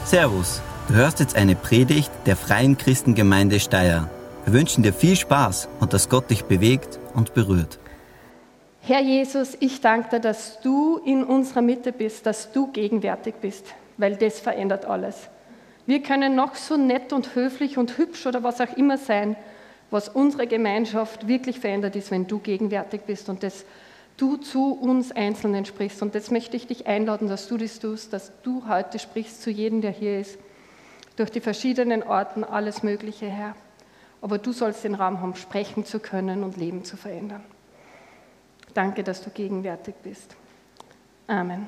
Servus, du hörst jetzt eine Predigt der Freien Christengemeinde Steyr. Wir wünschen dir viel Spaß und dass Gott dich bewegt und berührt. Herr Jesus, ich danke dir, dass du in unserer Mitte bist, dass du gegenwärtig bist, weil das verändert alles. Wir können noch so nett und höflich und hübsch oder was auch immer sein, was unsere Gemeinschaft wirklich verändert ist, wenn du gegenwärtig bist und dass du zu uns Einzelnen sprichst. Und das möchte ich dich einladen, dass du das tust, dass du heute sprichst zu jedem, der hier ist, durch die verschiedenen Orten, alles Mögliche, Herr. Aber du sollst den Raum haben, sprechen zu können und Leben zu verändern. Danke, dass du gegenwärtig bist. Amen.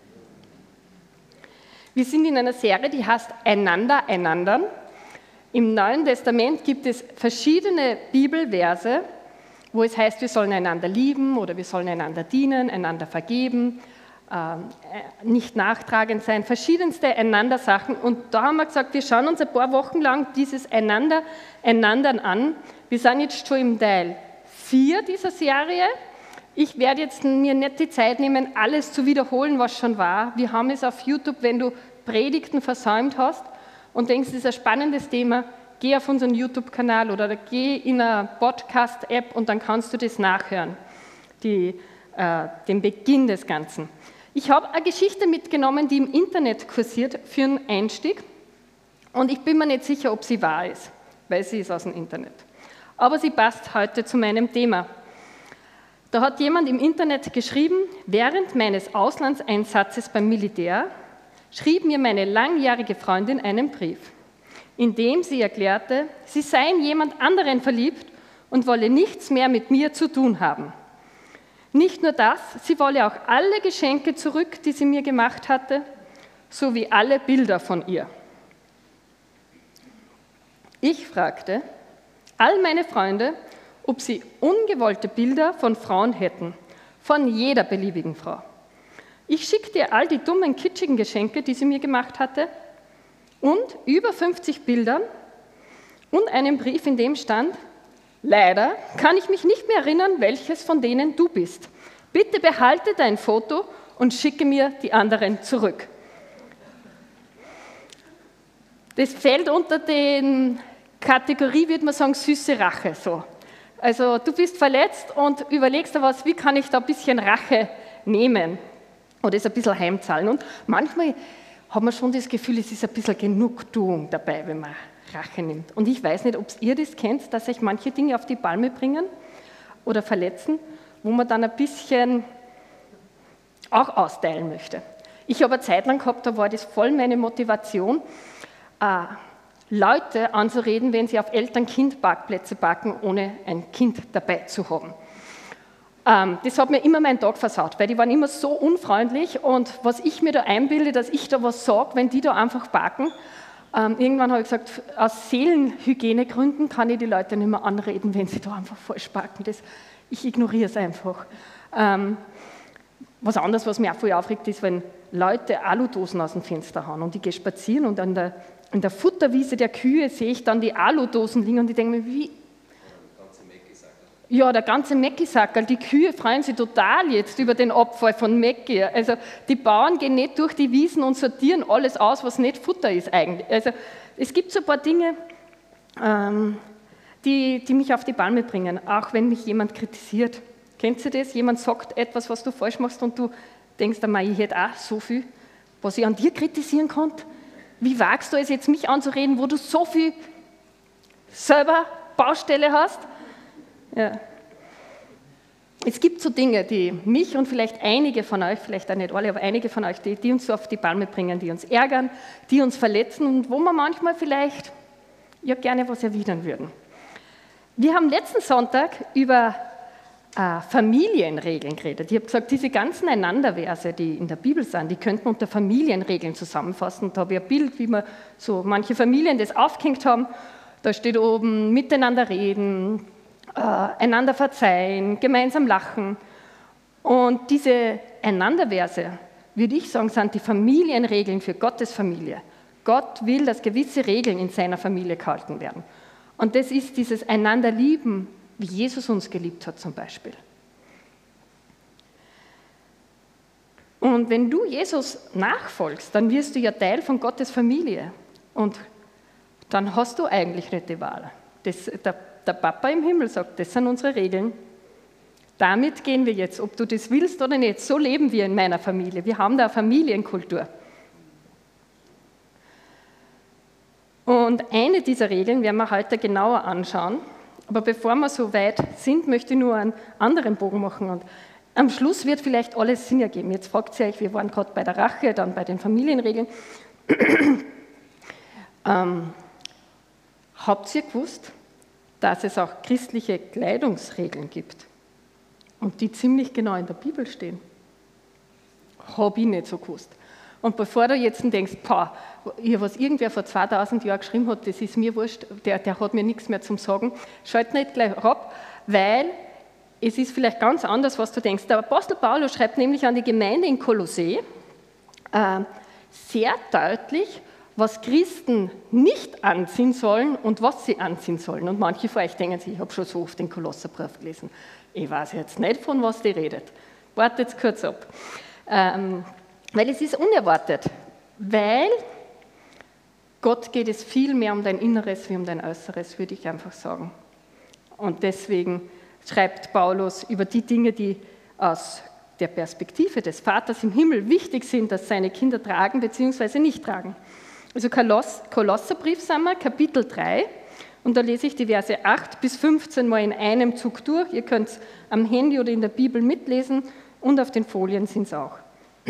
Wir sind in einer Serie, die heißt Einander, Einandern. Im Neuen Testament gibt es verschiedene Bibelverse, wo es heißt, wir sollen einander lieben oder wir sollen einander dienen, einander vergeben, nicht nachtragend sein, verschiedenste Einander-Sachen. Und da haben wir gesagt, wir schauen uns ein paar Wochen lang dieses Einandern an. Wir sind jetzt schon im Teil 4 dieser Serie. Ich werde jetzt mir nicht die Zeit nehmen, alles zu wiederholen, was schon war. Wir haben es auf YouTube, wenn du Predigten versäumt hast und denkst, das ist ein spannendes Thema, geh auf unseren YouTube-Kanal oder geh in eine Podcast-App und dann kannst du das nachhören, den Beginn des Ganzen. Ich habe eine Geschichte mitgenommen, die im Internet kursiert für einen Einstieg und ich bin mir nicht sicher, ob sie wahr ist, weil sie ist aus dem Internet. Aber sie passt heute zu meinem Thema. Da hat jemand im Internet geschrieben, während meines Auslandseinsatzes beim Militär schrieb mir meine langjährige Freundin einen Brief, in dem sie erklärte, sie sei in jemand anderen verliebt und wolle nichts mehr mit mir zu tun haben. Nicht nur das, sie wolle auch alle Geschenke zurück, die sie mir gemacht hatte, sowie alle Bilder von ihr. Ich fragte all meine Freunde, ob sie ungewollte Bilder von Frauen hätten, von jeder beliebigen Frau. Ich schickte ihr all die dummen, kitschigen Geschenke, die sie mir gemacht hatte, und über 50 Bildern und einen Brief, in dem stand, leider kann ich mich nicht mehr erinnern, welches von denen du bist. Bitte behalte dein Foto und schicke mir die anderen zurück. Das fällt unter die Kategorie, würde man sagen, süße Rache. So. Also du bist verletzt und überlegst dir was, wie kann ich da ein bisschen Rache nehmen oder es ein bisschen heimzahlen. Und manchmal hat man schon das Gefühl, es ist ein bisschen Genugtuung dabei, wenn man Rache nimmt. Und ich weiß nicht, ob ihr das kennt, dass euch manche Dinge auf die Palme bringen oder verletzen, wo man dann ein bisschen auch austeilen möchte. Ich habe eine Zeit lang gehabt, da war das voll meine Motivation, Leute anzureden, wenn sie auf Eltern-Kind-Parkplätze parken, ohne ein Kind dabei zu haben. Das hat mir immer meinen Tag versaut, weil die waren immer so unfreundlich und was ich mir da einbilde, dass ich da was sage, wenn die da einfach parken. Irgendwann habe ich gesagt, aus Seelenhygienegründen kann ich die Leute nicht mehr anreden, wenn sie da einfach falsch parken. Ich ignoriere es einfach. Was anderes, was mich auch voll aufregt, ist, wenn Leute Aludosen aus dem Fenster hauen und ich gehe spazieren und in der Futterwiese der Kühe sehe ich dann die Aludosen liegen und ich denke mir, wie... Ja, der ganze Mäckisackerl, die Kühe freuen sich total jetzt über den Abfall von Mäcki. Also die Bauern gehen nicht durch die Wiesen und sortieren alles aus, was nicht Futter ist eigentlich. Also es gibt so ein paar Dinge, die mich auf die Palme bringen, auch wenn mich jemand kritisiert. Kennst du das? Jemand sagt etwas, was du falsch machst und du denkst, ich hätte auch so viel, was ich an dir kritisieren konnte. Wie wagst du es jetzt, mich anzureden, wo du so viel selber Baustelle hast? Ja. Es gibt so Dinge, die mich und vielleicht einige von euch, vielleicht auch nicht alle, aber einige von euch, die uns so auf die Palme bringen, die uns ärgern, die uns verletzen und wo wir manchmal vielleicht ja gerne was erwidern würden. Wir haben letzten Sonntag über Familienregeln geredet. Ich habe gesagt, diese ganzen Einanderverse, die in der Bibel sind, die könnten man unter Familienregeln zusammenfassen. Und da habe ich ein Bild, wie wir so manche Familien das aufgehängt haben. Da steht oben, miteinander reden, einander verzeihen, gemeinsam lachen. Und diese Einanderverse, würde ich sagen, sind die Familienregeln für Gottes Familie. Gott will, dass gewisse Regeln in seiner Familie gehalten werden. Und das ist dieses Einander lieben, wie Jesus uns geliebt hat zum Beispiel. Und wenn du Jesus nachfolgst, dann wirst du ja Teil von Gottes Familie. Und dann hast du eigentlich nicht die Wahl. Der Papa im Himmel sagt, das sind unsere Regeln. Damit gehen wir jetzt, ob du das willst oder nicht. So leben wir in meiner Familie. Wir haben da eine Familienkultur. Und eine dieser Regeln werden wir heute genauer anschauen. Aber bevor wir so weit sind, möchte ich nur einen anderen Bogen machen. Und am Schluss wird vielleicht alles Sinn ergeben. Jetzt fragt ihr euch, wir waren gerade bei der Rache, dann bei den Familienregeln. Habt ihr gewusst, dass es auch christliche Kleidungsregeln gibt und die ziemlich genau in der Bibel stehen? Habe ich nicht so gewusst. Und bevor du jetzt denkst, was irgendwer vor 2000 Jahren geschrieben hat, das ist mir wurscht, der hat mir nichts mehr zum Sagen, schalt nicht gleich ab, weil es ist vielleicht ganz anders, was du denkst. Der Apostel Paulus schreibt nämlich an die Gemeinde in Kolossee sehr deutlich, was Christen nicht anziehen sollen und was sie anziehen sollen. Und manche von euch denken sich, ich habe schon so oft den Kolosserbrief gelesen. Ich weiß jetzt nicht, von was die redet. Wartet kurz ab. Weil es ist unerwartet. Weil Gott geht es viel mehr um dein Inneres wie um dein Äußeres, würde ich einfach sagen. Und deswegen schreibt Paulus über die Dinge, die aus der Perspektive des Vaters im Himmel wichtig sind, dass seine Kinder tragen bzw. nicht tragen. Also Kolosserbrief sind wir, Kapitel 3, und da lese ich die Verse 8 bis 15 mal in einem Zug durch. Ihr könnt es am Handy oder in der Bibel mitlesen und auf den Folien sind es auch.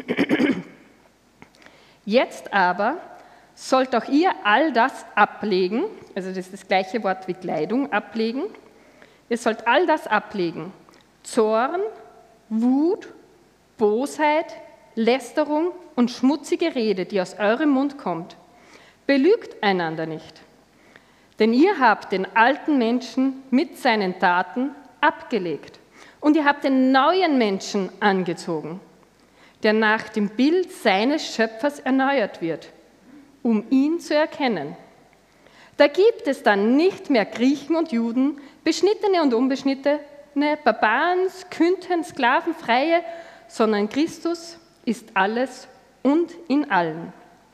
Jetzt aber sollt auch ihr all das ablegen, also das ist das gleiche Wort wie Kleidung, ablegen. Ihr sollt all das ablegen, Zorn, Wut, Bosheit, Lästerung und schmutzige Rede, die aus eurem Mund kommt. Belügt einander nicht, denn ihr habt den alten Menschen mit seinen Taten abgelegt und ihr habt den neuen Menschen angezogen, der nach dem Bild seines Schöpfers erneuert wird, um ihn zu erkennen. Da gibt es dann nicht mehr Griechen und Juden, Beschnittene und Unbeschnittene, Barbaren, Skythen, Sklaven, Freie, sondern Christus ist alles und in allen.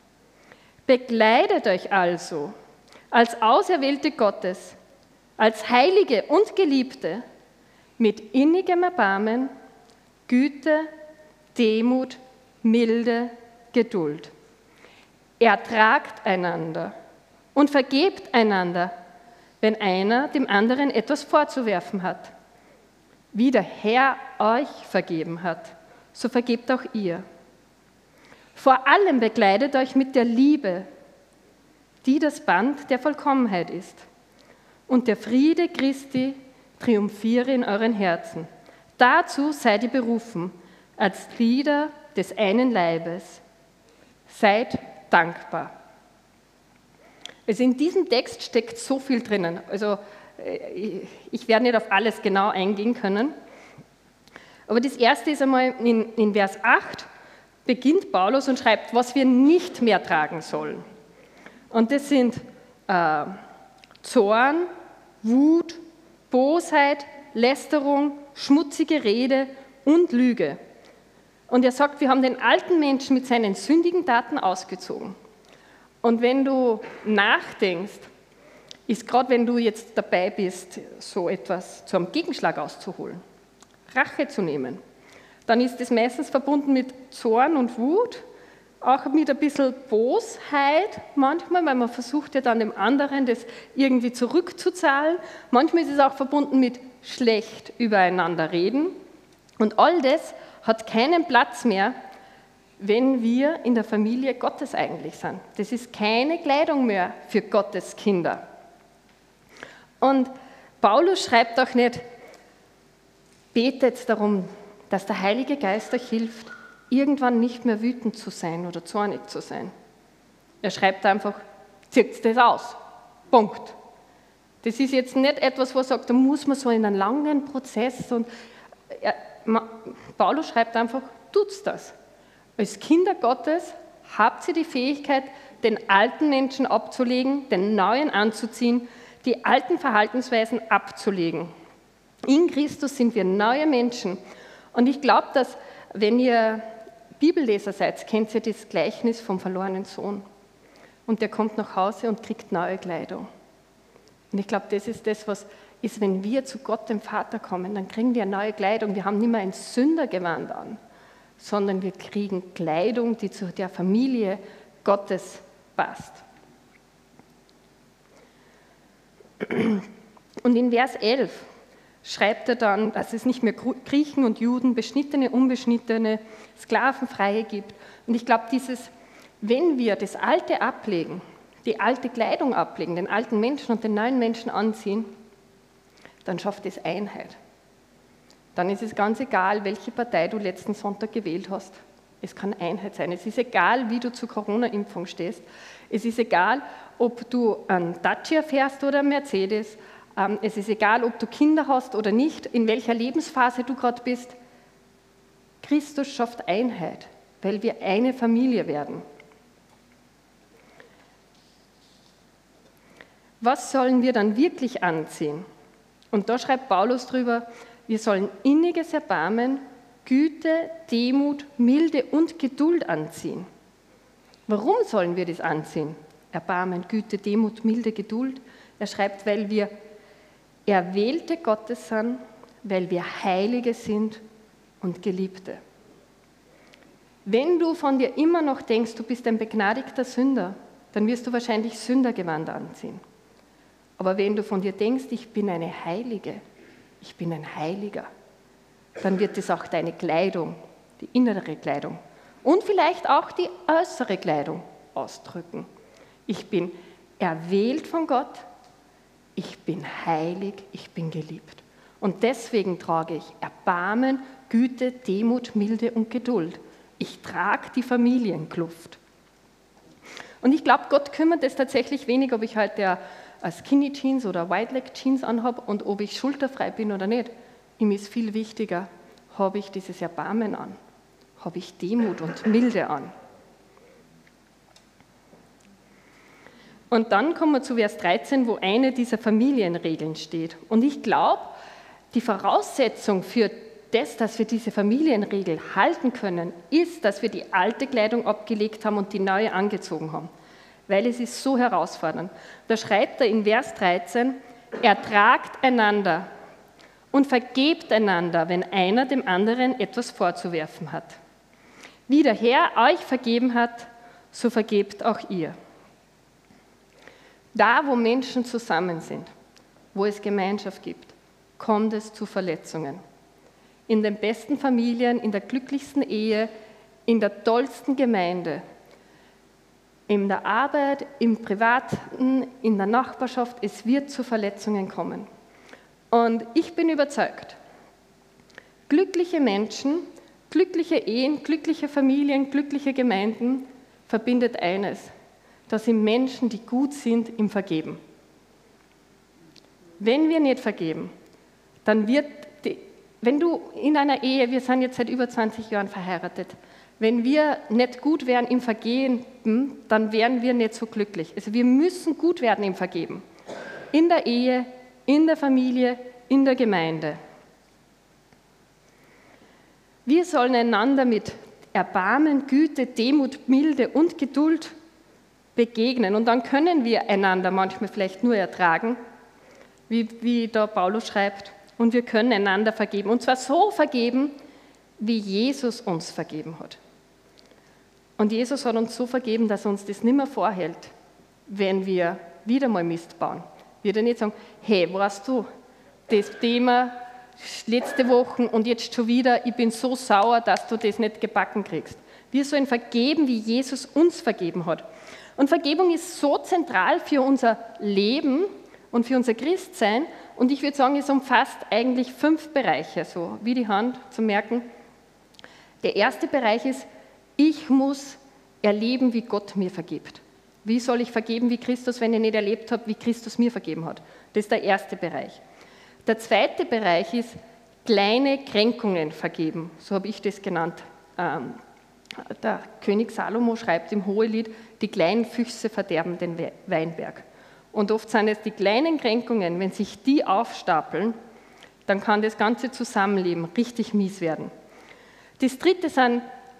Bekleidet euch also als Auserwählte Gottes, als Heilige und Geliebte, mit innigem Erbarmen, Güte, Demut, Milde, Geduld. Ertragt einander und vergebt einander, wenn einer dem anderen etwas vorzuwerfen hat. Wie der Herr euch vergeben hat, so vergebt auch ihr. Vor allem bekleidet euch mit der Liebe, die das Band der Vollkommenheit ist. Und der Friede Christi triumphiere in euren Herzen. Dazu seid ihr berufen, als Glieder des einen Leibes. Seid dankbar. Also in diesem Text steckt so viel drinnen. Also ich werde nicht auf alles genau eingehen können. Aber das erste ist einmal in Vers 8, beginnt Paulus und schreibt, was wir nicht mehr tragen sollen. Und das sind Zorn, Wut, Bosheit, Lästerung, schmutzige Rede und Lüge. Und er sagt, wir haben den alten Menschen mit seinen sündigen Taten ausgezogen. Und wenn du nachdenkst, ist gerade wenn du jetzt dabei bist, so etwas zum Gegenschlag auszuholen, Rache zu nehmen, dann ist es meistens verbunden mit Zorn und Wut, auch mit ein bisschen Bosheit manchmal, weil man versucht ja dann dem anderen das irgendwie zurückzuzahlen. Manchmal ist es auch verbunden mit schlecht übereinander reden. Und all das hat keinen Platz mehr, wenn wir in der Familie Gottes eigentlich sind. Das ist keine Kleidung mehr für Gottes Kinder. Und Paulus schreibt auch nicht, betet darum, dass der Heilige Geist euch hilft, irgendwann nicht mehr wütend zu sein oder zornig zu sein. Er schreibt einfach, zieht das aus. Punkt. Das ist jetzt nicht etwas, wo er sagt, da muss man so in einen langen Prozess. Und Paulus schreibt einfach, tut's das. Als Kinder Gottes habt ihr die Fähigkeit, den alten Menschen abzulegen, den neuen anzuziehen, die alten Verhaltensweisen abzulegen. In Christus sind wir neue Menschen. Und ich glaube, dass wenn ihr Bibelleser seid, kennt ihr das Gleichnis vom verlorenen Sohn. Und der kommt nach Hause und kriegt neue Kleidung. Und ich glaube, das ist das, was ist, wenn wir zu Gott, dem Vater, kommen, dann kriegen wir neue Kleidung. Wir haben nicht mehr ein Sündergewand an, sondern wir kriegen Kleidung, die zu der Familie Gottes passt. Und in Vers 11 schreibt er dann, dass es nicht mehr Griechen und Juden, Beschnittene, Unbeschnittene, Sklavenfreie gibt. Und ich glaube, wenn wir das Alte ablegen, die alte Kleidung ablegen, den alten Menschen und den neuen Menschen anziehen, dann schafft es Einheit. Dann ist es ganz egal, welche Partei du letzten Sonntag gewählt hast. Es kann Einheit sein. Es ist egal, wie du zur Corona-Impfung stehst. Es ist egal, ob du einen Dacia fährst oder einen Mercedes. Es ist egal, ob du Kinder hast oder nicht, in welcher Lebensphase du gerade bist. Christus schafft Einheit, weil wir eine Familie werden. Was sollen wir dann wirklich anziehen? Und da schreibt Paulus drüber, wir sollen inniges Erbarmen, Güte, Demut, Milde und Geduld anziehen. Warum sollen wir das anziehen? Erbarmen, Güte, Demut, Milde, Geduld. Er schreibt, weil wir Erwählte Gottes sind, weil wir Heilige sind und Geliebte. Wenn du von dir immer noch denkst, du bist ein begnadigter Sünder, dann wirst du wahrscheinlich Sündergewand anziehen. Aber wenn du von dir denkst, ich bin eine Heilige, ich bin ein Heiliger, dann wird es auch deine Kleidung, die innere Kleidung und vielleicht auch die äußere Kleidung ausdrücken. Ich bin erwählt von Gott, ich bin heilig, ich bin geliebt. Und deswegen trage ich Erbarmen, Güte, Demut, Milde und Geduld. Ich trage die Familienkluft. Und ich glaube, Gott kümmert es tatsächlich wenig, ob ich heute Skinny Jeans oder Wide Leg Jeans anhabe und ob ich schulterfrei bin oder nicht. Ihm ist viel wichtiger, habe ich dieses Erbarmen an, habe ich Demut und Milde an. Und dann kommen wir zu Vers 13, wo eine dieser Familienregeln steht. Und ich glaube, die Voraussetzung für das, dass wir diese Familienregel halten können, ist, dass wir die alte Kleidung abgelegt haben und die neue angezogen haben. Weil es ist so herausfordernd. Da schreibt er in Vers 13, ertragt einander und vergebt einander, wenn einer dem anderen etwas vorzuwerfen hat. Wie der Herr euch vergeben hat, so vergebt auch ihr. Da, wo Menschen zusammen sind, wo es Gemeinschaft gibt, kommt es zu Verletzungen. In den besten Familien, in der glücklichsten Ehe, in der tollsten Gemeinde, in der Arbeit, im Privaten, in der Nachbarschaft, es wird zu Verletzungen kommen. Und ich bin überzeugt, glückliche Menschen, glückliche Ehen, glückliche Familien, glückliche Gemeinden verbindet eines: Das sind Menschen, die gut sind im Vergeben. Wenn wir nicht vergeben, dann wenn du in einer Ehe, wir sind jetzt seit über 20 Jahren verheiratet, wenn wir nicht gut wären im Vergeben, dann wären wir nicht so glücklich. Also wir müssen gut werden im Vergeben. In der Ehe, in der Familie, in der Gemeinde. Wir sollen einander mit Erbarmen, Güte, Demut, Milde und Geduld begegnen. Und dann können wir einander manchmal vielleicht nur ertragen, wie da Paulus schreibt, und wir können einander vergeben. Und zwar so vergeben, wie Jesus uns vergeben hat. Und Jesus hat uns so vergeben, dass er uns das nicht mehr vorhält, wenn wir wieder mal Mist bauen. Wird er nicht sagen, hey, weißt du, das Thema letzte Woche und jetzt schon wieder, ich bin so sauer, dass du das nicht gebacken kriegst. Wir sollen vergeben, wie Jesus uns vergeben hat. Und Vergebung ist so zentral für unser Leben und für unser Christsein. Und ich würde sagen, es umfasst eigentlich 5 Bereiche, so wie die Hand zu merken. Der erste Bereich ist, ich muss erleben, wie Gott mir vergibt. Wie soll ich vergeben wie Christus, wenn ich nicht erlebt habe, wie Christus mir vergeben hat? Das ist der erste Bereich. Der zweite Bereich ist, kleine Kränkungen vergeben. So habe ich das genannt. Der König Salomo schreibt im Hohelied, die kleinen Füchse verderben den Weinberg. Und oft sind es die kleinen Kränkungen, wenn sich die aufstapeln, dann kann das ganze Zusammenleben richtig mies werden. Das dritte sind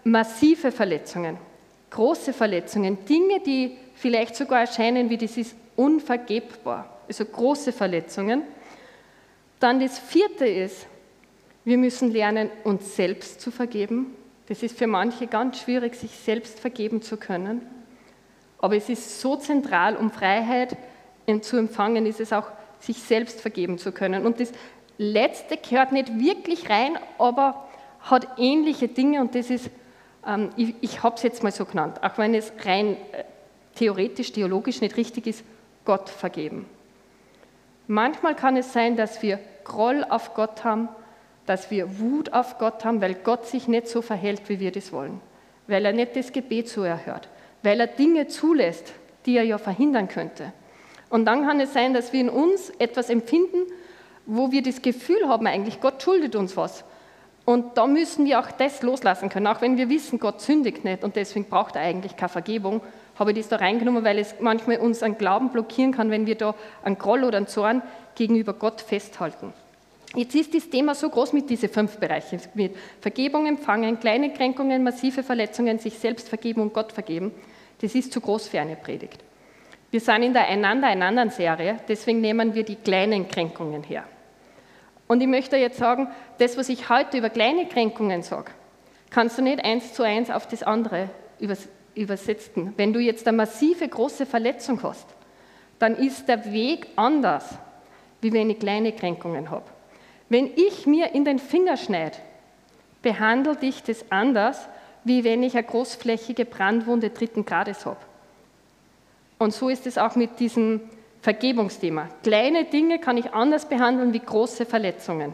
massive Verletzungen, große Verletzungen, Dinge, die vielleicht sogar erscheinen wie das ist unvergebbar, also große Verletzungen. Dann das vierte ist, wir müssen lernen, uns selbst zu vergeben. Das ist für manche ganz schwierig, sich selbst vergeben zu können. Aber es ist so zentral, um Freiheit zu empfangen, ist es auch, sich selbst vergeben zu können. Und das Letzte gehört nicht wirklich rein, aber hat ähnliche Dinge und das ist, ich habe es jetzt mal so genannt, auch wenn es rein theoretisch, theologisch nicht richtig ist, Gott vergeben. Manchmal kann es sein, dass wir Groll auf Gott haben, dass wir Wut auf Gott haben, weil Gott sich nicht so verhält, wie wir das wollen, weil er nicht das Gebet so erhört, weil er Dinge zulässt, die er ja verhindern könnte. Und dann kann es sein, dass wir in uns etwas empfinden, wo wir das Gefühl haben, eigentlich Gott schuldet uns was. Und da müssen wir auch das loslassen können, auch wenn wir wissen, Gott sündigt nicht und deswegen braucht er eigentlich keine Vergebung, habe ich das da reingenommen, weil es manchmal uns an Glauben blockieren kann, wenn wir da einen Groll oder einen Zorn gegenüber Gott festhalten. Jetzt ist das Thema so groß mit diesen 5 Bereichen, mit Vergebung empfangen, kleine Kränkungen, massive Verletzungen, sich selbst vergeben und Gott vergeben. Das ist zu groß für eine Predigt. Wir sind in der Einander-Einander-Serie, deswegen nehmen wir die kleinen Kränkungen her. Und ich möchte jetzt sagen, das, was ich heute über kleine Kränkungen sage, kannst du nicht 1:1 auf das andere übersetzen. Wenn du jetzt eine massive, große Verletzung hast, dann ist der Weg anders, wie wenn ich kleine Kränkungen habe. Wenn ich mir in den Finger schneide, behandelt dich das anders, wie wenn ich eine großflächige Brandwunde 3. Grades habe. Und so ist es auch mit diesem Vergebungsthema. Kleine Dinge kann ich anders behandeln wie große Verletzungen.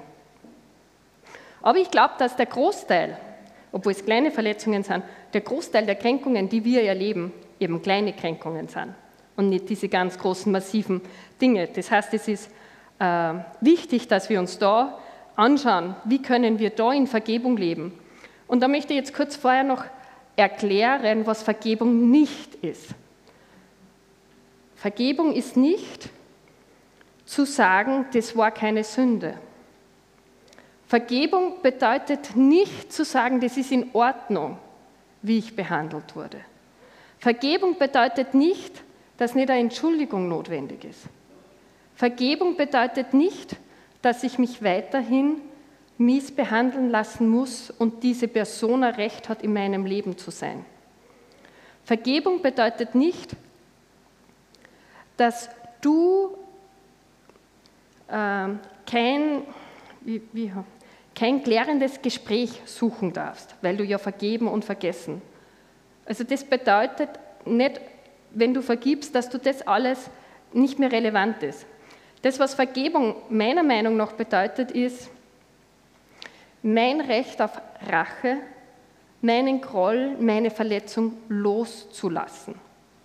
Aber ich glaube, dass der Großteil, obwohl es kleine Verletzungen sind, der Großteil der Kränkungen, die wir erleben, eben kleine Kränkungen sind und nicht diese ganz großen, massiven Dinge. Das heißt, es ist wichtig, dass wir uns da anschauen, wie können wir da in Vergebung leben. Und da möchte ich jetzt kurz vorher noch erklären, was Vergebung nicht ist. Vergebung ist nicht zu sagen, das war keine Sünde. Vergebung bedeutet nicht zu sagen, das ist in Ordnung, wie ich behandelt wurde. Vergebung bedeutet nicht, dass nicht eine Entschuldigung notwendig ist. Vergebung bedeutet nicht, dass ich mich weiterhin mies behandeln lassen muss und diese Person ein Recht hat, in meinem Leben zu sein. Vergebung bedeutet nicht, dass du kein klärendes Gespräch suchen darfst, weil du ja vergeben und vergessen. Also das bedeutet nicht, wenn du vergibst, dass du das alles nicht mehr relevant ist. Das, was Vergebung meiner Meinung nach bedeutet, ist mein Recht auf Rache, meinen Groll, meine Verletzung loszulassen.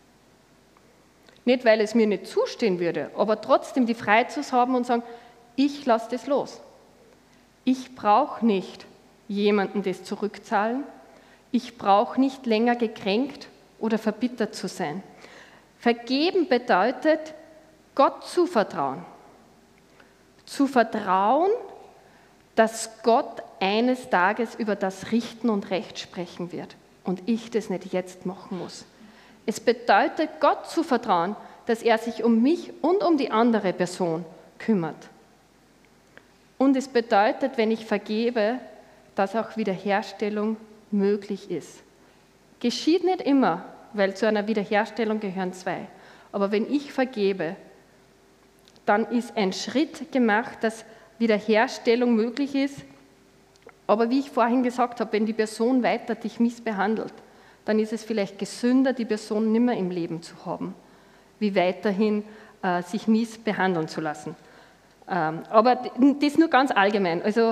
Nicht, weil es mir nicht zustehen würde, aber trotzdem die Freiheit zu haben und sagen, ich lasse das los. Ich brauche nicht jemandem das zurückzahlen. Ich brauche nicht länger gekränkt oder verbittert zu sein. Vergeben bedeutet, Gott zu vertrauen. Zu vertrauen, dass Gott eines Tages über das Richten und Recht sprechen wird und ich das nicht jetzt machen muss. Es bedeutet, Gott zu vertrauen, dass er sich um mich und um die andere Person kümmert. Und es bedeutet, wenn ich vergebe, dass auch Wiederherstellung möglich ist. Geschieht nicht immer, weil zu einer Wiederherstellung gehören 2. Aber wenn ich vergebe, dann ist ein Schritt gemacht, dass Wiederherstellung möglich ist. Aber wie ich vorhin gesagt habe, wenn die Person weiter dich missbehandelt, dann ist es vielleicht gesünder, die Person nicht mehr im Leben zu haben, wie weiterhin sich mies behandeln zu lassen. Aber das nur ganz allgemein. Also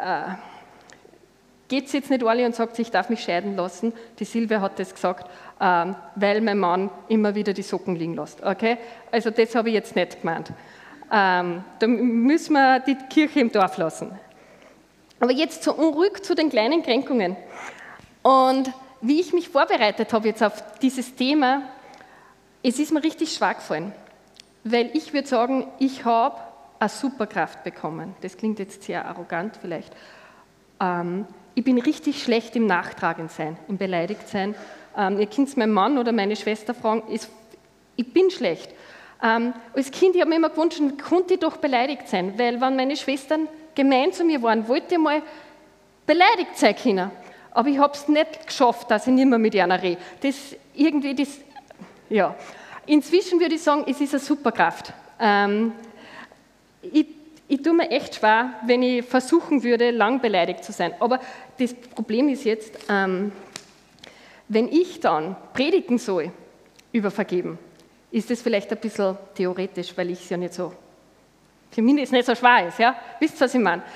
geht es jetzt nicht alle und sagt, ich darf mich scheiden lassen. Die Silvia hat das gesagt, weil mein Mann immer wieder die Socken liegen lässt. Okay? Also das habe ich jetzt nicht gemeint. Da müssen wir die Kirche im Dorf lassen. Aber jetzt zurück zu den kleinen Kränkungen. Und wie ich mich vorbereitet habe jetzt auf dieses Thema, es ist mir richtig schwer gefallen, weil ich würde sagen, ich habe eine Superkraft bekommen. Das klingt jetzt sehr arrogant vielleicht. ich bin richtig schlecht im Nachtragendsein, im Beleidigtsein. Ihr könnt meinen Mann oder meine Schwester fragen, ich bin schlecht. Als Kind habe ich mir immer gewünscht, konnte ich doch beleidigt sein, weil wenn meine Schwestern gemein zu mir waren, wollte ich mal beleidigt sein können. Aber ich habe es nicht geschafft, dass ich nicht mehr mit einer rede. Ja. Inzwischen würde ich sagen, es ist eine Superkraft. Ich tue mir echt schwer, wenn ich versuchen würde, lang beleidigt zu sein. Aber das Problem ist jetzt, wenn ich dann predigen soll über Vergeben, ist das vielleicht ein bisschen theoretisch, weil ich es ja nicht so, für mich ist es nicht so schwer ist. Ja? Wisst ihr, was ich meine?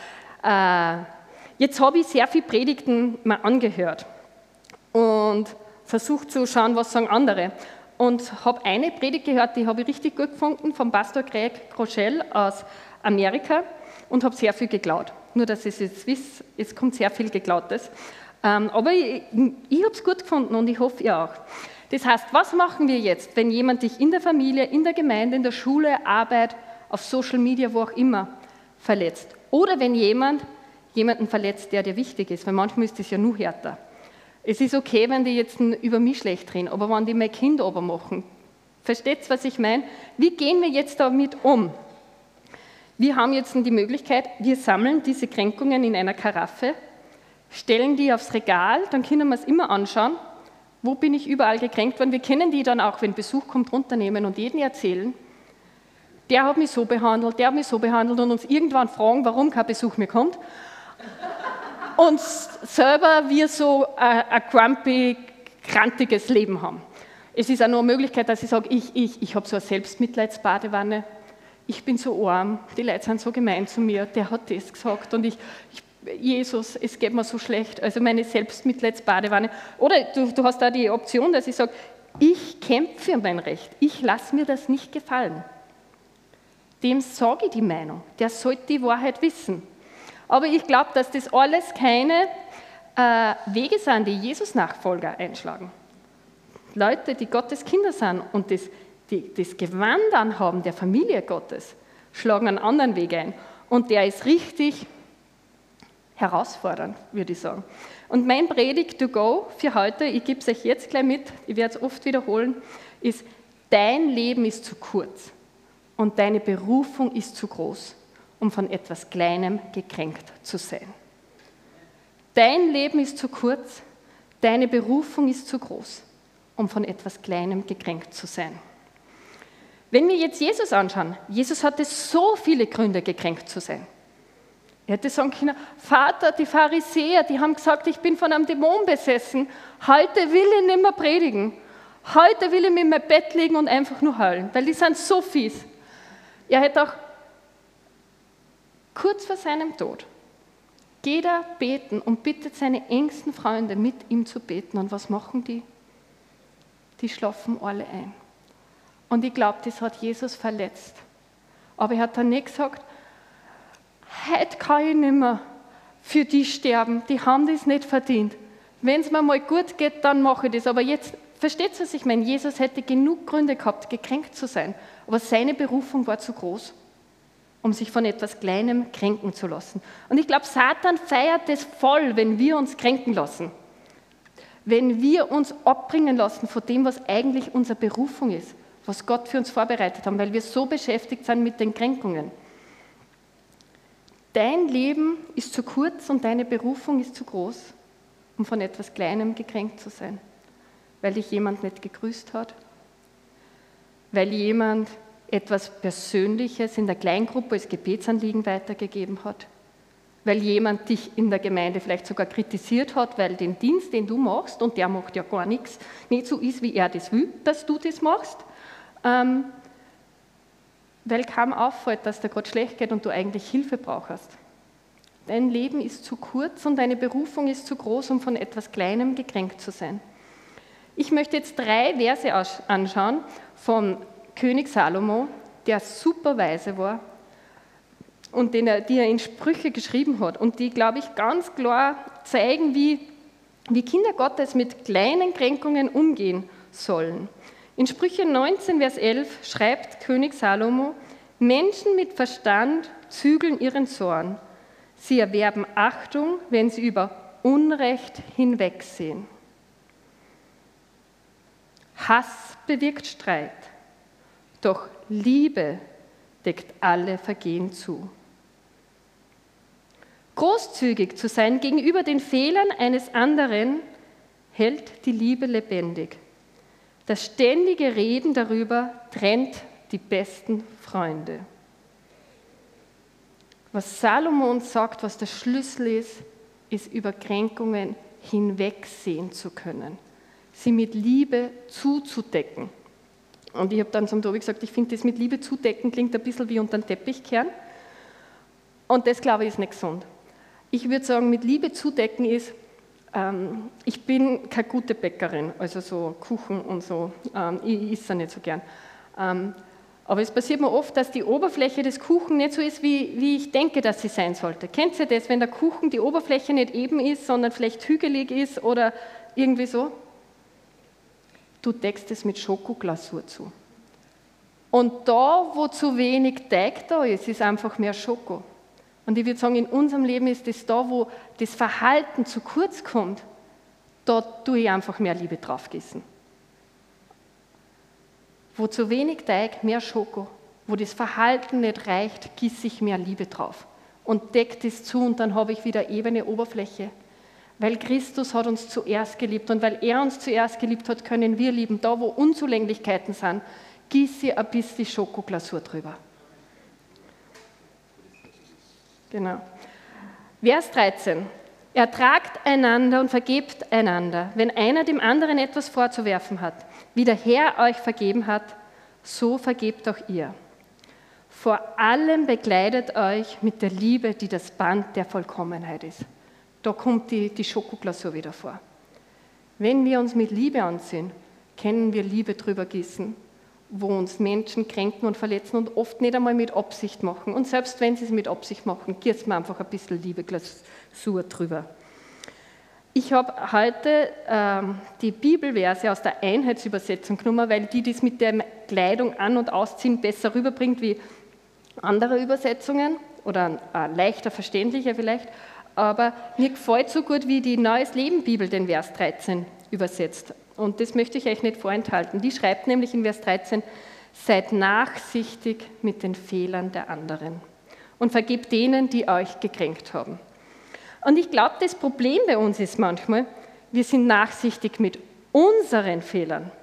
Jetzt habe ich sehr viele Predigten mal angehört und versucht zu schauen, was sagen andere. Und habe eine Predigt gehört, die habe ich richtig gut gefunden, vom Pastor Craig Groeschel aus Amerika und habe sehr viel geklaut. Nur, dass ihr es jetzt wisst, es kommt sehr viel Geklautes. Aber ich habe es gut gefunden und ich hoffe, ihr auch. Das heißt, was machen wir jetzt, wenn jemand dich in der Familie, in der Gemeinde, in der Schule, Arbeit, auf Social Media, wo auch immer, verletzt? Oder wenn jemanden verletzt, der dir wichtig ist, weil manchmal ist das ja nur härter. Es ist okay, wenn die jetzt über mich schlecht reden, aber wenn die mein Kind machen, versteht ihr, was ich meine? Wie gehen wir jetzt damit um? Wir haben jetzt die Möglichkeit, wir sammeln diese Kränkungen in einer Karaffe, stellen die aufs Regal, dann können wir es immer anschauen, wo bin ich überall gekränkt worden. Wir können die dann auch, wenn Besuch kommt, runternehmen und jedem erzählen, der hat mich so behandelt, der hat mich so behandelt und uns irgendwann fragen, warum kein Besuch mehr kommt. Und selber wir so ein grumpy, krantiges Leben haben. Es ist auch nur eine Möglichkeit, dass ich sage, ich habe so eine Selbstmitleidsbadewanne, ich bin so arm, die Leute sind so gemein zu mir, der hat das gesagt und Jesus, es geht mir so schlecht, also meine Selbstmitleidsbadewanne. Oder du hast da die Option, dass ich sage, ich kämpfe für mein Recht, ich lasse mir das nicht gefallen. Dem sage ich die Meinung, der sollte die Wahrheit wissen. Aber ich glaube, dass das alles keine Wege sind, die Jesus-Nachfolger einschlagen. Leute, die Gottes Kinder sind und das Gewand anhaben der Familie Gottes, schlagen einen anderen Weg ein. Und der ist richtig herausfordernd, würde ich sagen. Und mein Predigt to go für heute, ich gebe es euch jetzt gleich mit, ich werde es oft wiederholen, ist, dein Leben ist zu kurz und deine Berufung ist zu groß, um von etwas Kleinem gekränkt zu sein. Dein Leben ist zu kurz, deine Berufung ist zu groß, um von etwas Kleinem gekränkt zu sein. Wenn wir jetzt Jesus anschauen, Jesus hatte so viele Gründe, gekränkt zu sein. Er hätte sagen können, Vater, die Pharisäer, die haben gesagt, ich bin von einem Dämon besessen, heute will ich nicht mehr predigen, heute will ich mich in mein Bett legen und einfach nur heulen, weil die sind so fies. Er hätte auch kurz vor seinem Tod, geht er beten und bittet seine engsten Freunde, mit ihm zu beten. Und was machen die? Die schlafen alle ein. Und ich glaube, das hat Jesus verletzt. Aber er hat dann nicht gesagt, heute kann ich nicht mehr für die sterben, die haben das nicht verdient. Wenn es mir mal gut geht, dann mache ich das. Aber jetzt, versteht ihr, was ich meine? Jesus hätte genug Gründe gehabt, gekränkt zu sein. Aber seine Berufung war zu groß, um sich von etwas Kleinem kränken zu lassen. Und ich glaube, Satan feiert es voll, wenn wir uns kränken lassen. Wenn wir uns abbringen lassen von dem, was eigentlich unsere Berufung ist, was Gott für uns vorbereitet hat, weil wir so beschäftigt sind mit den Kränkungen. Dein Leben ist zu kurz und deine Berufung ist zu groß, um von etwas Kleinem gekränkt zu sein, weil dich jemand nicht gegrüßt hat, weil jemand etwas Persönliches in der Kleingruppe als Gebetsanliegen weitergegeben hat, weil jemand dich in der Gemeinde vielleicht sogar kritisiert hat, weil den Dienst, den du machst, und der macht ja gar nichts, nicht so ist, wie er das will, dass du das machst, weil kaum auffällt, dass dir gerade schlecht geht und du eigentlich Hilfe brauchst. Dein Leben ist zu kurz und deine Berufung ist zu groß, um von etwas Kleinem gekränkt zu sein. Ich möchte jetzt 3 Verse anschauen von König Salomo, der super weise war und die er in Sprüche geschrieben hat und die, glaube ich, ganz klar zeigen, wie Kinder Gottes mit kleinen Kränkungen umgehen sollen. In Sprüche 19, Vers 11 schreibt König Salomo, Menschen mit Verstand zügeln ihren Zorn. Sie erwerben Achtung, wenn sie über Unrecht hinwegsehen. Hass bewirkt Streit, doch Liebe deckt alle Vergehen zu. Großzügig zu sein gegenüber den Fehlern eines anderen hält die Liebe lebendig. Das ständige Reden darüber trennt die besten Freunde. Was Salomo uns sagt, was der Schlüssel ist, über Kränkungen hinwegsehen zu können, sie mit Liebe zuzudecken. Und ich habe dann zum Tobi gesagt, ich finde, das mit Liebe zudecken klingt ein bisschen wie unter den Teppich kehren. Und das, glaube ich, ist nicht gesund. Ich würde sagen, mit Liebe zudecken ist, ich bin keine gute Bäckerin, also so Kuchen und so, ich esse nicht so gern. Aber es passiert mir oft, dass die Oberfläche des Kuchen nicht so ist, wie ich denke, dass sie sein sollte. Kennt ihr das, wenn der Kuchen die Oberfläche nicht eben ist, sondern vielleicht hügelig ist oder irgendwie so? Du deckst es mit Schokoglasur zu. Und da, wo zu wenig Teig da ist einfach mehr Schoko. Und ich würde sagen, in unserem Leben ist es da, wo das Verhalten zu kurz kommt, da tue ich einfach mehr Liebe draufgießen. Wo zu wenig Teig, mehr Schoko. Wo das Verhalten nicht reicht, gieße ich mehr Liebe drauf. Und decke das zu und dann habe ich wieder ebene Oberfläche. Weil Christus hat uns zuerst geliebt und weil er uns zuerst geliebt hat, können wir lieben. Da, wo Unzulänglichkeiten sind, gieße ich ein bisschen Schokoglasur drüber. Genau. Vers 13. Ertragt einander und vergebt einander, wenn einer dem anderen etwas vorzuwerfen hat. Wie der Herr euch vergeben hat, so vergebt auch ihr. Vor allem bekleidet euch mit der Liebe, die das Band der Vollkommenheit ist. Da kommt die Schokoglasur wieder vor. Wenn wir uns mit Liebe anziehen, können wir Liebe drüber gießen, wo uns Menschen kränken und verletzen und oft nicht einmal mit Absicht machen. Und selbst wenn sie es mit Absicht machen, gießt man einfach ein bisschen Liebeglasur drüber. Ich habe heute die Bibelverse aus der Einheitsübersetzung genommen, weil die das mit der Kleidung an- und ausziehen besser rüberbringt wie andere Übersetzungen oder leichter verständlicher vielleicht. Aber mir gefällt so gut, wie die Neues Leben Bibel den Vers 13 übersetzt. Und das möchte ich euch nicht vorenthalten. Die schreibt nämlich in Vers 13, seid nachsichtig mit den Fehlern der anderen und vergebt denen, die euch gekränkt haben. Und ich glaube, das Problem bei uns ist manchmal, wir sind nachsichtig mit unseren Fehlern.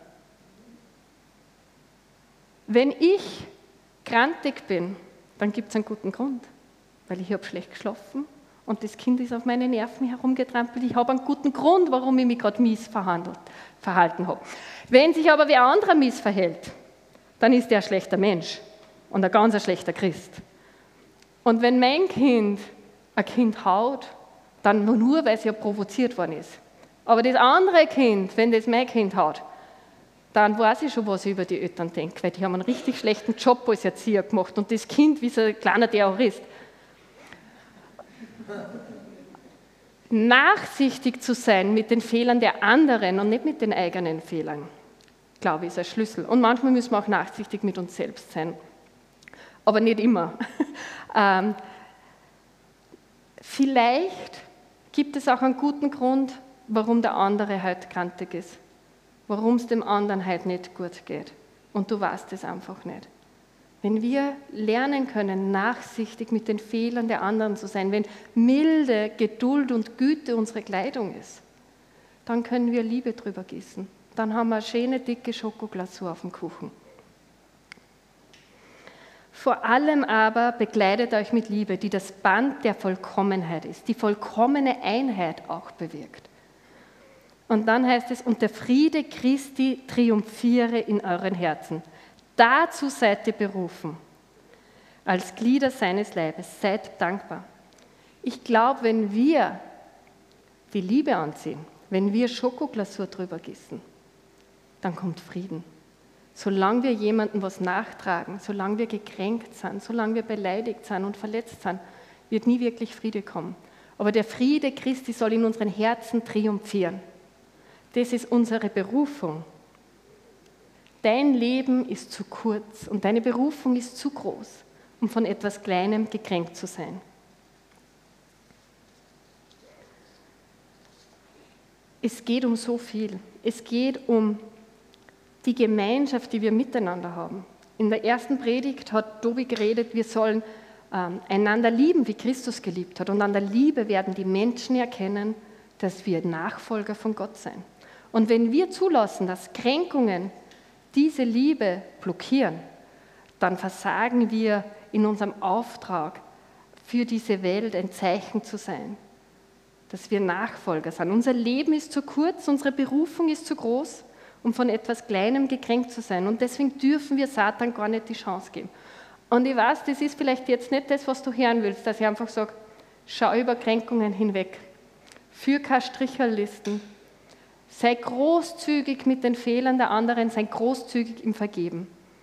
Wenn ich grantig bin, dann gibt es einen guten Grund, weil ich habe schlecht geschlafen und das Kind ist auf meine Nerven herumgetrampelt. Ich habe einen guten Grund, warum ich mich gerade mies verhalten habe. Wenn sich aber wer anderer mies verhält, dann ist der ein schlechter Mensch und ein ganz schlechter Christ. Und wenn mein Kind ein Kind haut, dann nur, weil es ja provoziert worden ist. Aber das andere Kind, wenn das mein Kind haut, dann weiß ich schon, was ich über die Eltern denke, weil die haben einen richtig schlechten Job als Erzieher gemacht und das Kind wie so ein kleiner Terrorist. Nachsichtig zu sein mit den Fehlern der anderen und nicht mit den eigenen Fehlern, glaube ich, ist ein Schlüssel. Und manchmal müssen wir auch nachsichtig mit uns selbst sein, aber nicht immer. Vielleicht gibt es auch einen guten Grund, warum der andere heute krantig ist, warum es dem anderen heute nicht gut geht. Und du weißt es einfach nicht. Wenn wir lernen können, nachsichtig mit den Fehlern der anderen zu sein, wenn Milde, Geduld und Güte unsere Kleidung ist, dann können wir Liebe drüber gießen. Dann haben wir eine schöne, dicke Schokoglasur auf dem Kuchen. Vor allem aber bekleidet euch mit Liebe, die das Band der Vollkommenheit ist, die vollkommene Einheit auch bewirkt. Und dann heißt es, und der Friede Christi triumphiere in euren Herzen. Dazu seid ihr berufen, als Glieder seines Leibes. Seid dankbar. Ich glaube, wenn wir die Liebe anziehen, wenn wir Schokoglasur drüber gießen, dann kommt Frieden. Solange wir jemandem was nachtragen, solange wir gekränkt sind, solange wir beleidigt sind und verletzt sind, wird nie wirklich Friede kommen. Aber der Friede Christi soll in unseren Herzen triumphieren. Das ist unsere Berufung. Dein Leben ist zu kurz und deine Berufung ist zu groß, um von etwas Kleinem gekränkt zu sein. es geht um so viel. Es geht um die Gemeinschaft, die wir miteinander haben. In der ersten Predigt hat Tobi geredet, wir sollen einander lieben, wie Christus geliebt hat. Und an der Liebe werden die Menschen erkennen, dass wir Nachfolger von Gott sind. Und wenn wir zulassen, dass Kränkungen diese Liebe blockieren, dann versagen wir in unserem Auftrag, für diese Welt ein Zeichen zu sein, dass wir Nachfolger sind. Unser Leben ist zu kurz, unsere Berufung ist zu groß, um von etwas Kleinem gekränkt zu sein. Und deswegen dürfen wir Satan gar nicht die Chance geben. Und ich weiß, das ist vielleicht jetzt nicht das, was du hören willst, dass ich einfach sage, schau über Kränkungen hinweg, führ keine Stricherlisten, sei großzügig mit den Fehlern der anderen, sei großzügig im Vergeben.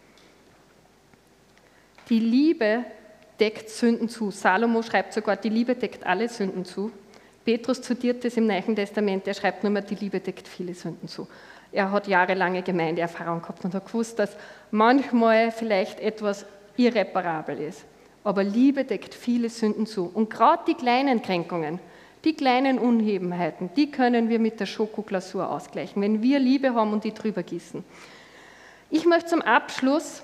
Die Liebe deckt Sünden zu. Salomo schreibt sogar, die Liebe deckt alle Sünden zu. Petrus zitiert das im Neuen Testament, er schreibt nur mehr, die Liebe deckt viele Sünden zu. Er hat jahrelange Gemeindeerfahrung gehabt und hat gewusst, dass manchmal vielleicht etwas irreparabel ist. Aber Liebe deckt viele Sünden zu. Und gerade die kleinen Kränkungen, die kleinen Unebenheiten, die können wir mit der Schokoglasur ausgleichen, wenn wir Liebe haben und die drüber gießen. Ich möchte zum Abschluss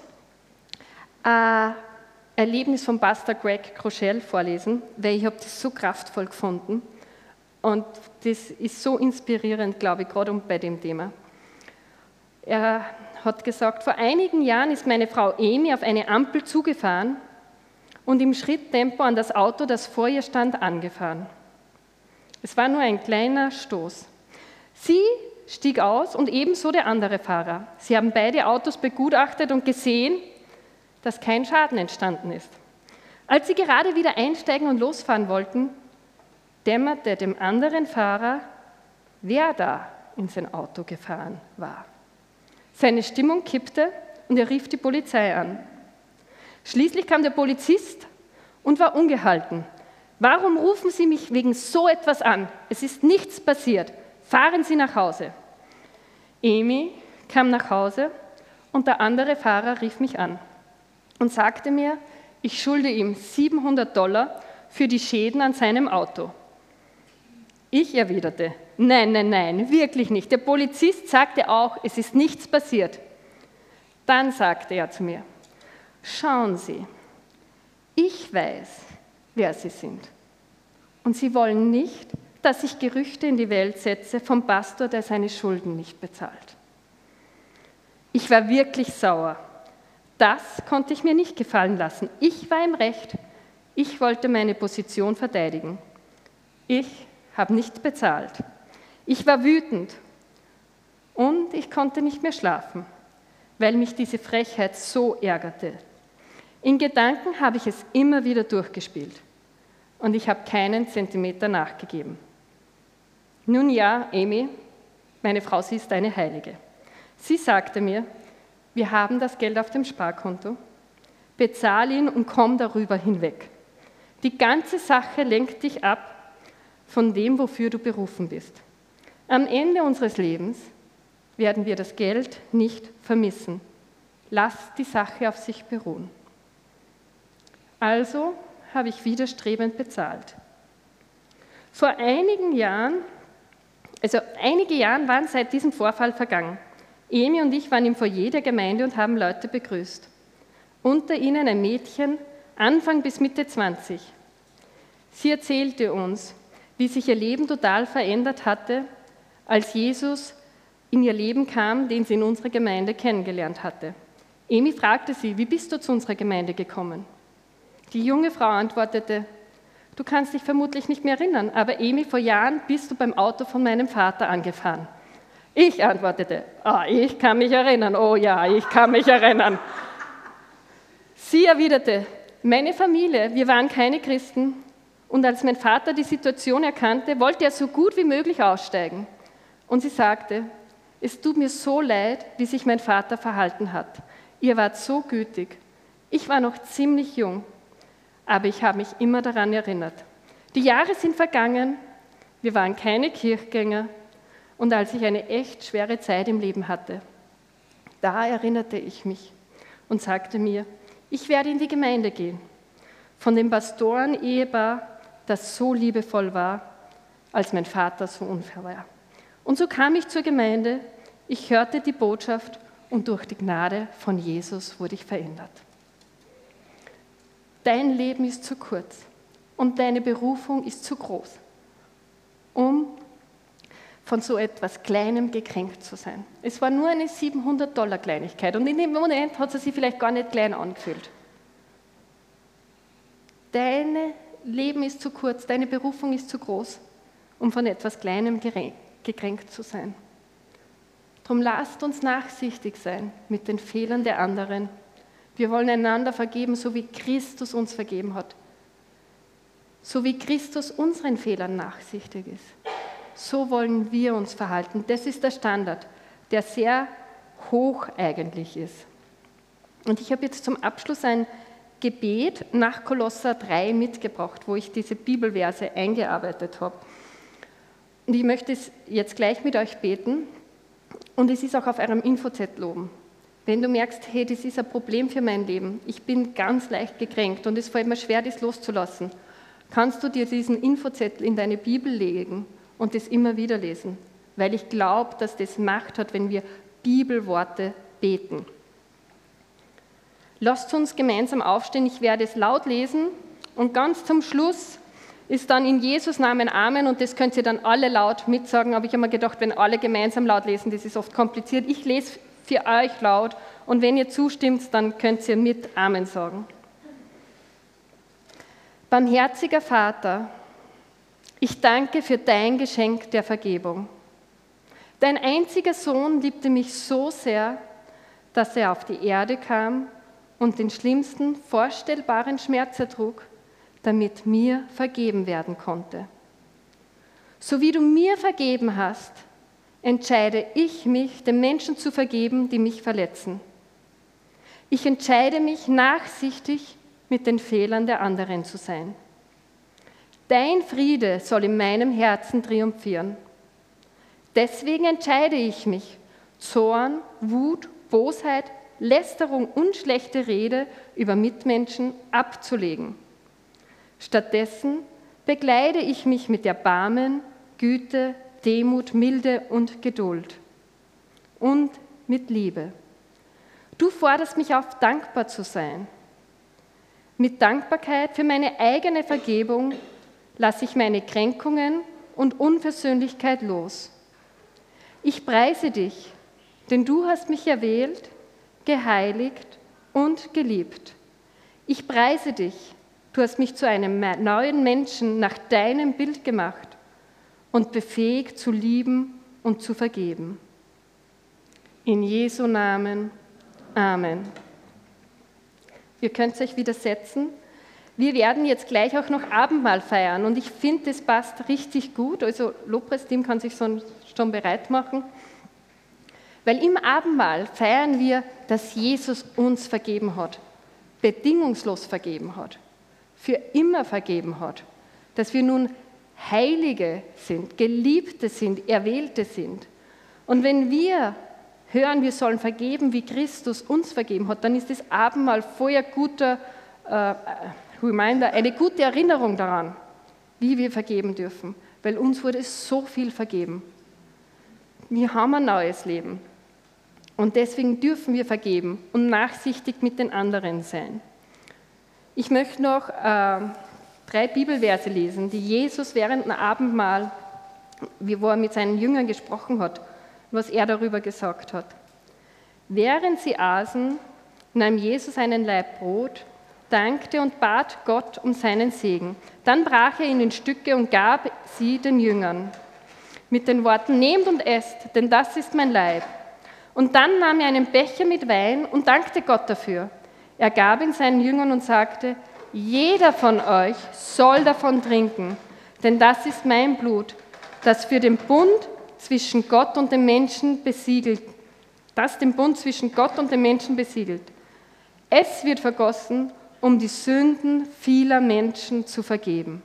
ein Erlebnis von Pastor Greg Groeschel vorlesen, weil ich habe das so kraftvoll gefunden und das ist so inspirierend, glaube ich, gerade bei dem Thema. Er hat gesagt, vor einigen Jahren ist meine Frau Amy auf eine Ampel zugefahren und im Schritttempo an das Auto, das vor ihr stand, angefahren. Es war nur ein kleiner Stoß. Sie stieg aus und ebenso der andere Fahrer. Sie haben beide Autos begutachtet und gesehen, dass kein Schaden entstanden ist. Als sie gerade wieder einsteigen und losfahren wollten, dämmerte dem anderen Fahrer, wer da in sein Auto gefahren war. Seine Stimmung kippte und er rief die Polizei an. Schließlich kam der Polizist und war ungehalten. Warum rufen Sie mich wegen so etwas an? Es ist nichts passiert. Fahren Sie nach Hause. Amy kam nach Hause und der andere Fahrer rief mich an und sagte mir, ich schulde ihm $700 für die Schäden an seinem Auto. Ich erwiderte, nein, wirklich nicht. Der Polizist sagte auch, es ist nichts passiert. Dann sagte er zu mir, schauen Sie, ich weiß, wer Sie sind. Und Sie wollen nicht, dass ich Gerüchte in die Welt setze vom Pastor, der seine Schulden nicht bezahlt. Ich war wirklich sauer. Das konnte ich mir nicht gefallen lassen. Ich war im Recht. Ich wollte meine Position verteidigen. Ich habe nicht bezahlt. Ich war wütend und ich konnte nicht mehr schlafen, weil mich diese Frechheit so ärgerte. In Gedanken habe ich es immer wieder durchgespielt und ich habe keinen Zentimeter nachgegeben. Nun ja, Amy, meine Frau, sie ist eine Heilige. Sie sagte mir, wir haben das Geld auf dem Sparkonto, bezahl ihn und komm darüber hinweg. Die ganze Sache lenkt dich ab von dem, wofür du berufen bist. Am Ende unseres Lebens werden wir das Geld nicht vermissen. Lass die Sache auf sich beruhen. Also habe ich widerstrebend bezahlt. Vor einige Jahre waren seit diesem Vorfall vergangen. Amy und ich waren im Foyer der Gemeinde und haben Leute begrüßt. Unter ihnen ein Mädchen, Anfang bis Mitte 20. Sie erzählte uns, wie sich ihr Leben total verändert hatte, als Jesus in ihr Leben kam, den sie in unserer Gemeinde kennengelernt hatte. Amy fragte sie, wie bist du zu unserer Gemeinde gekommen? Die junge Frau antwortete, du kannst dich vermutlich nicht mehr erinnern, aber Amy, vor Jahren bist du beim Auto von meinem Vater angefahren. Ich antwortete, ich kann mich erinnern, oh ja, ich kann mich erinnern. Sie erwiderte, meine Familie, wir waren keine Christen und als mein Vater die Situation erkannte, wollte er so gut wie möglich aussteigen. Und sie sagte, es tut mir so leid, wie sich mein Vater verhalten hat. Ihr wart so gütig. Ich war noch ziemlich jung, aber ich habe mich immer daran erinnert. Die Jahre sind vergangen, wir waren keine Kirchgänger und als ich eine echt schwere Zeit im Leben hatte, da erinnerte ich mich und sagte mir, ich werde in die Gemeinde gehen. Von dem Pastoren-Ehepaar, das so liebevoll war, als mein Vater so unfair war. Und so kam ich zur Gemeinde, ich hörte die Botschaft und durch die Gnade von Jesus wurde ich verändert. Dein Leben ist zu kurz und deine Berufung ist zu groß, um von so etwas Kleinem gekränkt zu sein. Es war nur eine $700 und in dem Moment hat sie sich vielleicht gar nicht klein angefühlt. Dein Leben ist zu kurz, deine Berufung ist zu groß, um von etwas Kleinem gekränkt zu sein. Darum lasst uns nachsichtig sein mit den Fehlern der anderen. Wir wollen einander vergeben, so wie Christus uns vergeben hat. So wie Christus unseren Fehlern nachsichtig ist. So wollen wir uns verhalten. Das ist der Standard, der sehr hoch eigentlich ist. Und ich habe jetzt zum Abschluss ein Gebet nach Kolosser 3 mitgebracht, wo ich diese Bibelverse eingearbeitet habe. Und ich möchte es jetzt gleich mit euch beten. Und es ist auch auf eurem Infozettel oben. Wenn du merkst, hey, das ist ein Problem für mein Leben, ich bin ganz leicht gekränkt und es fällt mir schwer, das loszulassen, kannst du dir diesen Infozettel in deine Bibel legen und das immer wieder lesen, weil ich glaube, dass das Macht hat, wenn wir Bibelworte beten. Lasst uns gemeinsam aufstehen, ich werde es laut lesen und ganz zum Schluss ist dann in Jesus Namen Amen und das könnt ihr dann alle laut mitsagen, aber ich habe mir gedacht, wenn alle gemeinsam laut lesen, das ist oft kompliziert. Ich lese für euch laut und wenn ihr zustimmt, dann könnt ihr mit Amen sagen. Barmherziger Vater, ich danke für dein Geschenk der Vergebung. Dein einziger Sohn liebte mich so sehr, dass er auf die Erde kam und den schlimmsten vorstellbaren Schmerz ertrug, damit mir vergeben werden konnte. So wie du mir vergeben hast, entscheide ich mich, den Menschen zu vergeben, die mich verletzen. Ich entscheide mich, nachsichtig mit den Fehlern der anderen zu sein. Dein Friede soll in meinem Herzen triumphieren. Deswegen entscheide ich mich, Zorn, Wut, Bosheit, Lästerung und schlechte Rede über Mitmenschen abzulegen. Stattdessen bekleide ich mich mit Erbarmen, Güte, Demut, Milde und Geduld und mit Liebe. Du forderst mich auf, dankbar zu sein. Mit Dankbarkeit für meine eigene Vergebung lasse ich meine Kränkungen und Unversöhnlichkeit los. Ich preise dich, denn du hast mich erwählt, geheiligt und geliebt. Ich preise dich, du hast mich zu einem neuen Menschen nach deinem Bild gemacht und befähigt zu lieben und zu vergeben. In Jesu Namen, Amen. Ihr könnt euch wieder setzen. Wir werden jetzt gleich auch noch Abendmahl feiern und ich finde, das passt richtig gut. Also Lobpreisteam kann sich schon bereit machen. Weil im Abendmahl feiern wir, dass Jesus uns vergeben hat, bedingungslos vergeben hat, für immer vergeben hat, dass wir nun Heilige sind, Geliebte sind, Erwählte sind. Und wenn wir hören, wir sollen vergeben, wie Christus uns vergeben hat, dann ist das Abendmahl voll ein guter Reminder, eine gute Erinnerung daran, wie wir vergeben dürfen, weil uns wurde so viel vergeben. Wir haben ein neues Leben und deswegen dürfen wir vergeben und nachsichtig mit den anderen sein. Ich möchte noch 3 Bibelverse lesen, die Jesus während dem Abendmahl, wo er mit seinen Jüngern gesprochen hat, was er darüber gesagt hat. Während sie aßen, nahm Jesus einen Laib Brot, dankte und bat Gott um seinen Segen. Dann brach er ihn in Stücke und gab sie den Jüngern mit den Worten: Nehmt und esst, denn das ist mein Leib. Und dann nahm er einen Becher mit Wein und dankte Gott dafür. Er gab ihn seinen Jüngern und sagte: Jeder von euch soll davon trinken, denn das ist mein Blut, das für den Bund zwischen Gott und den Menschen besiegelt, das den Bund zwischen Gott und den Menschen besiegelt. Es wird vergossen, um die Sünden vieler Menschen zu vergeben.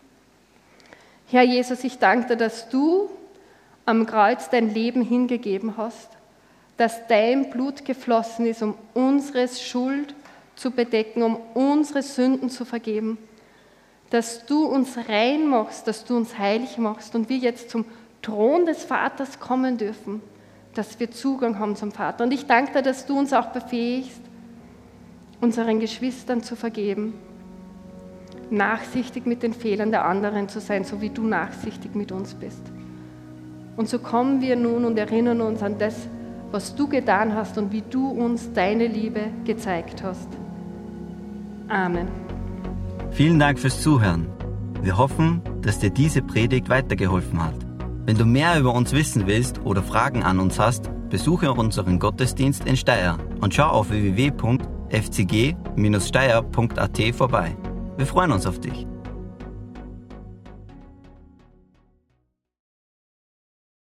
Herr Jesus, ich danke dir, dass du am Kreuz dein Leben hingegeben hast, dass dein Blut geflossen ist, um unsere Schuld zu bedecken, um unsere Sünden zu vergeben, dass du uns rein machst, dass du uns heilig machst und wir jetzt zum Thron des Vaters kommen dürfen, dass wir Zugang haben zum Vater. Und ich danke dir, dass du uns auch befähigst, unseren Geschwistern zu vergeben, nachsichtig mit den Fehlern der anderen zu sein, so wie du nachsichtig mit uns bist. Und so kommen wir nun und erinnern uns an das, was du getan hast und wie du uns deine Liebe gezeigt hast. Amen. Vielen Dank fürs Zuhören. Wir hoffen, dass dir diese Predigt weitergeholfen hat. Wenn du mehr über uns wissen willst oder Fragen an uns hast, besuche unseren Gottesdienst in Steyr und schau auf www.fcg-steyr.at vorbei. Wir freuen uns auf dich.